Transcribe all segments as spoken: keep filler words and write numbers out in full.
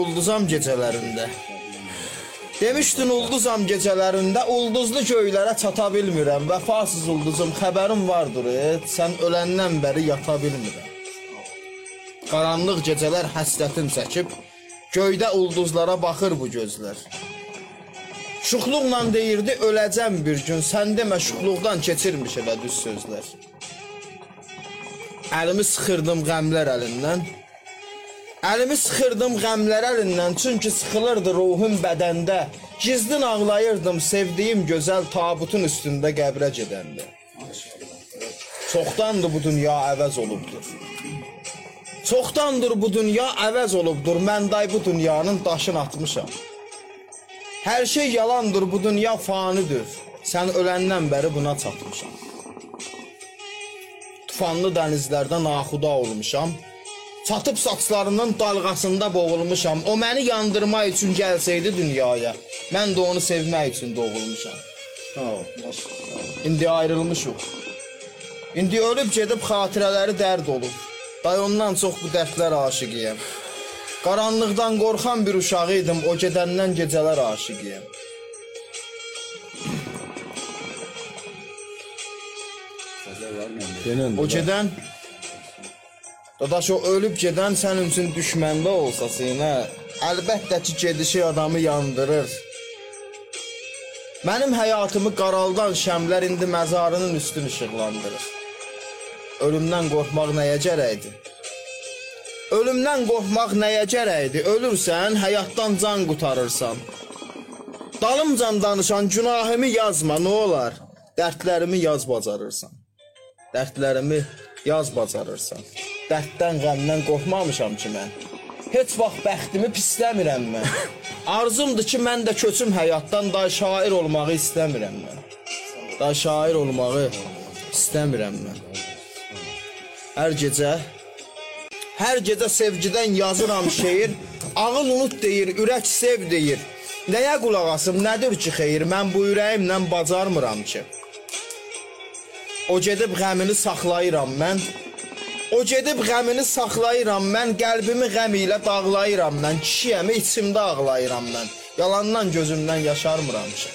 Ulduzam gecələrində. Demişdin ulduzam gecələrində, ulduzlu göylərə çata bilmirəm. Vəfasız ulduzum, xəbərim vardır, et, sən öləndən bəri yata bilmirəm. Qaranlıq gecələr həsrətin çəkib, göydə ulduzlara baxır bu gözlər. Şuxluqla deyirdi, öləcəm bir gün, sən demə şuxluqdan keçirmiş elə düz sözlər. Əlimi sıxırdım qəmlər əlindən, Əlimi sıxırdım qəmlər əlindən, çünki sıxılırdı ruhum bədəndə. Gizlin ağlayırdım sevdiyim gözəl tabutun üstündə qəbrə gedəndə. Çoxdandır bu dünya əvəz olubdur. Çoxdandır bu dünya əvəz olubdur, mən day bu dünyanın daşını atmışam. Hər şey yalandır, bu dünya fanidir, sən öləndən bəri buna çatmışam. Tufanlı dənizlərdə naxuda olmuşam. Çatıb saçlarının dalğasında boğulmuşam. O məni yandırmaq üçün gəlsəydi dünyaya, mən də onu sevmək üçün doğulmuşam. İndi ayrılmışıq. İndi ölüb gedib xatirələri dərd olub. Day ondan çox bu dərdlər aşiqiyəm. Qaranlıqdan qorxan bir uşağı idim, o gedəndən gecələr aşiqiyəm. O gedən Dadaş, o ölüb gedən sənin üçün düşməndə olsa sinə, əlbəttə ki, gedişi adamı yandırır. Mənim həyatımı qaraldan şəmlər indi məzarının üstünü işıqlandırır. Ölümdən qorxmaq nəyə gərəkdir? Ölümdən qorxmaq nəyə gərəkdir? Ölürsən, həyatdan can qutarırsan. Dalımcan danışan günahımı yazma, nə olar? Dərdlərimi yaz bacarırsan. Dərdlərimi yaz bacarırsan. Dərddən, qəmdən qorxmamışam ki mən. Heç vaxt bəxtimi pisləmirəm mən. Arzumdur ki, mən də köçüm həyatdan, day şair olmağı istəmirəm mən. Day şair olmağı istəmirəm mən. Hər gecə, hər gecə sevgidən yazıram şeir, ağıl unut deyir, ürək sev deyir. Nəyə qulaq asım, nədir ki xeyir, mən bu ürəyimlə bacarmıram ki. O gedib qəmini saxlayıram mən. O gedib qəmini saxlayıram mən, qəlbimi qəm ilə dağlayıram mən, kişiyəmi içimdə ağlayıram mən, yalandan gözümdən yaşarmıram ki.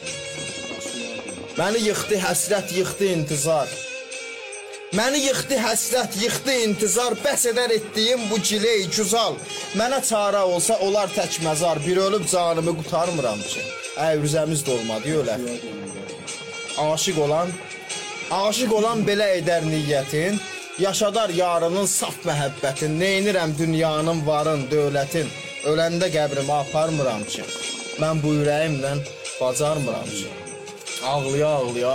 Məni yıxdı həsrət, yıxdı intizar. Məni yıxdı həsrət, yıxdı intizar, bəs edər etdiyim bu ciley güzal. Mənə çarə olsa olar tək məzar, bir ölüb canımı qutarmıram ki. Əvrüzəmiz də olmadı, ölər. Aşıq olan, aşıq olan belə edər niyyətin, yaşadar yarının saf məhəbbətin, neynirəm dünyanın varın, dövlətin, öləndə qəbrimi aparmıram ki, mən bu ürəyimlə bacarmıram ki. Ağlıya ağlıya,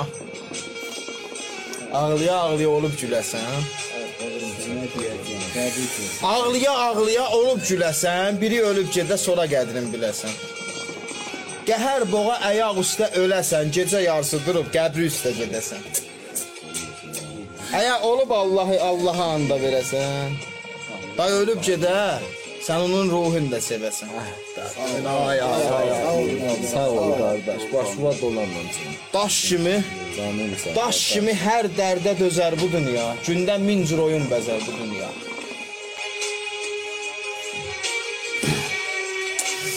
ağlıya ağlıya olub güləsən, ağlıya ağlıya olub güləsən, biri ölüb gedə sonra qədrin biləsən. Qəhər boğa əyaq üstə öləsən, gecə yarısı durub qəbri üstə gedəsən. Əgər olub Allahı Allaha anda verəsən, day ölüb gedə, sən onun ruhunu da sevəsən. Ay, ay, ay, sağ ol qardaş, başıva dolanmam səni. Daş kimi, daş kimi hər dərdə dözər bu dünya, gündə min cür oyun bəzər bu dünya.